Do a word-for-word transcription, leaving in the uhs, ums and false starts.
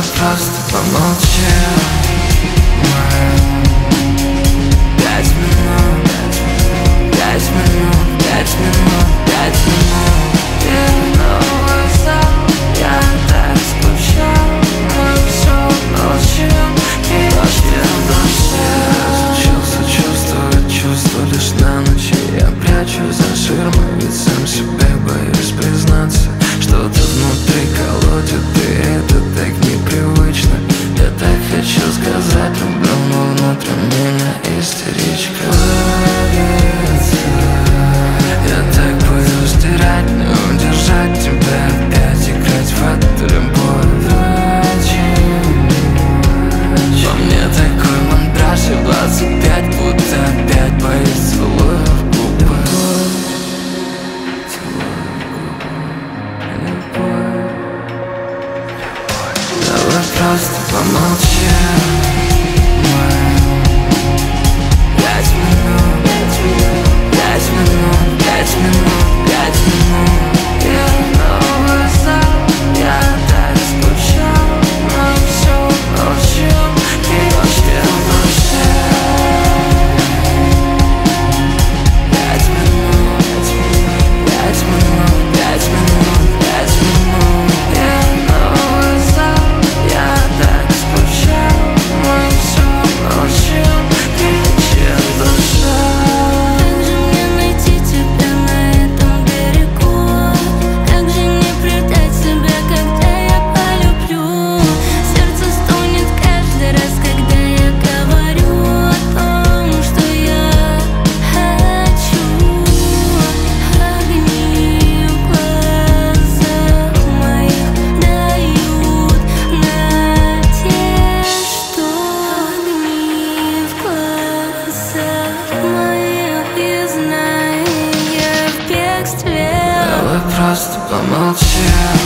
Давай просто помолчим. Пять минут, пять минут, пять минут, пять минут. И новый зал, я так скучал. Мы все молчим и ждем дождя. Разучился чувствовать чувства лишь на ночь. Я прячусь за ширмой, ведь сам себе боюсь признаться. Что-то внутри колотит, и это так непривычно. Я так хочу сказать, люблю, но внутри меня истеричка ловится. Я так боюсь терять, не удержать тебя, опять играть в эту любовь. Во мне такой мандраж, и двадцать пять, будто опять боюсь целую в губы. Давай просто помолчим. Пять минут, пять минут, пять минут, пять минут. И новый зал, я так скучал. Мы все молчим и ждем дождя. Пять минут, пять минут, пять минут, пять минут. И новый зал, я так скучал. Мы все молчим и ждем дождя. Как же мне найти тебя на этом берегу? Как же не предать себя, когда я полюблю? Сердце стонет каждый раз, когда я говорю о том, что я хочу. Огни в глазах моих дают надежду. Огни в глазах моих, и знаю, я в бегстве. Давай просто помолчим.